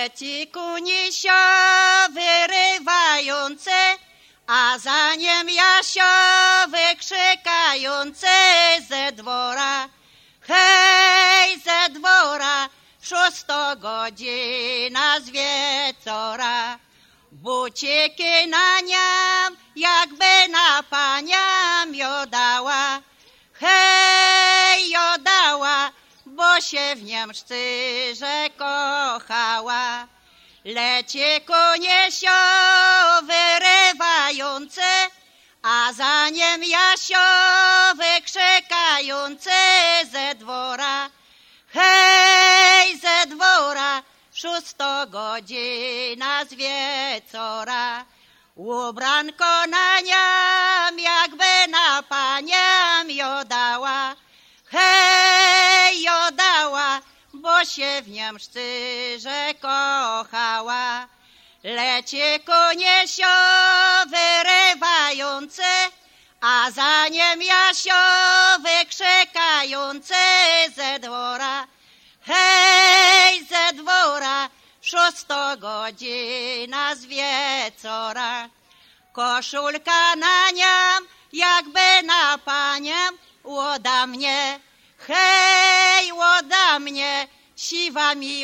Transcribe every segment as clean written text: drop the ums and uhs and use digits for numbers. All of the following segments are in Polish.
leci kunisio wyrywające, a za nim Jasiowy krzykający ze dwora. Hej, ze dwora, 6 godzina z wieczora. Buciki na niam, jakby na paniam jodała. Hej, jodała, bo się w niem szczerze kochała. Leci kunisio wyrywający, a za nim Jasiowy krzykający ze dwora. Hej, ze dwora, 6 godzina z wieczora. Ubranko na niam, jakby na paniam jodała. Hej, jodała, bo się w niem szczerze kochała. Leci kunisio wyrywający, a za nim Jasiowy krzykający ze dwora. Hej, ze dwora, 6 godzina z wieczora. Koszulka na niam, jakby na paniam, łoda mnie. Hej, łoda mnie, siwami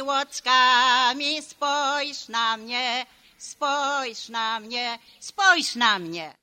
łockami, spojrz na mnie, spojrz na mnie, spojrz na mnie.